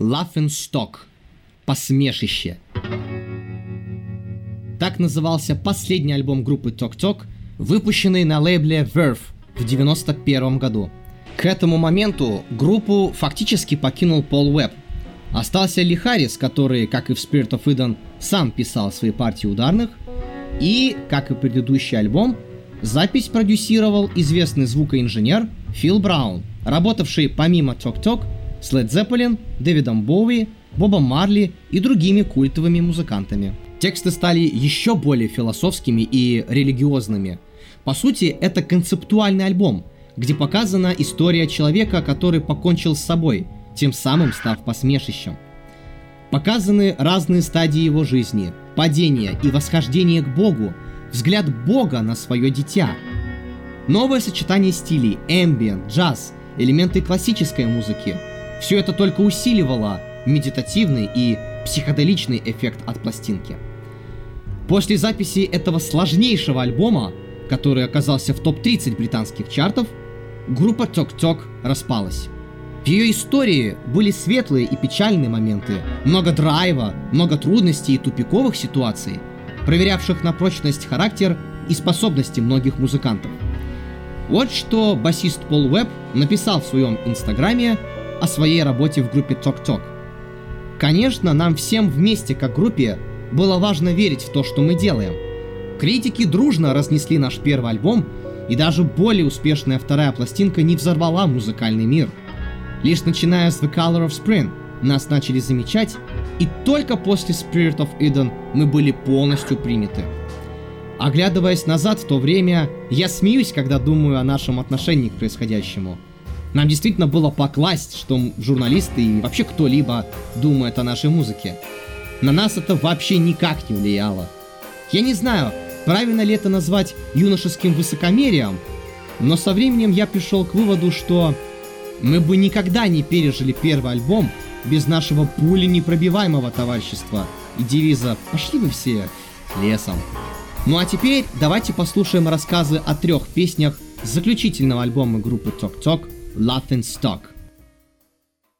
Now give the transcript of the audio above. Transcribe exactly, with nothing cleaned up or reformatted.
Laughingstock – посмешище. Так назывался последний альбом группы Talk Talk, выпущенный на лейбле Verve в девяносто первом году. К этому моменту группу фактически покинул Пол Уэбб. Остался Ли Харрис, который, как и в Spirit of Eden, сам писал свои партии ударных, и, как и предыдущий альбом, запись продюсировал известный звукоинженер Фил Браун, работавший помимо Talk Talk с Led Zeppelin, Дэвидом Боуи, Бобом Марли и другими культовыми музыкантами. Тексты стали еще более философскими и религиозными. По сути, это концептуальный альбом, где показана история человека, который покончил с собой, тем самым став посмешищем. Показаны разные стадии его жизни, падение и восхождение к Богу, взгляд Бога на свое дитя. Новое сочетание стилей, эмбиент, джаз, элементы классической музыки – все это только усиливало медитативный и психоделичный эффект от пластинки. После записи этого сложнейшего альбома, который оказался в топ тридцать британских чартов, группа Talk Talk распалась. В ее истории были светлые и печальные моменты, много драйва, много трудностей и тупиковых ситуаций, проверявших на прочность характер и способности многих музыкантов. Вот что басист Пол Уэбб написал в своем инстаграме о своей работе в группе Talk Talk. Конечно, нам всем вместе как группе было важно верить в то, что мы делаем. Критики дружно разнесли наш первый альбом, и даже более успешная вторая пластинка не взорвала музыкальный мир. Лишь начиная с The Color of Spring нас начали замечать, и только после Spirit of Eden мы были полностью приняты. Оглядываясь назад в то время, я смеюсь, когда думаю о нашем отношении к происходящему. Нам действительно было покласть, что журналисты и вообще кто-либо думает о нашей музыке. На нас это вообще никак не влияло. Я не знаю, правильно ли это назвать юношеским высокомерием, но со временем я пришел к выводу, что мы бы никогда не пережили первый альбом без нашего пуленепробиваемого товарищества и девиза «Пошли вы все лесом». Ну а теперь давайте послушаем рассказы о трех песнях заключительного альбома группы Talk Talk «Laughingstock».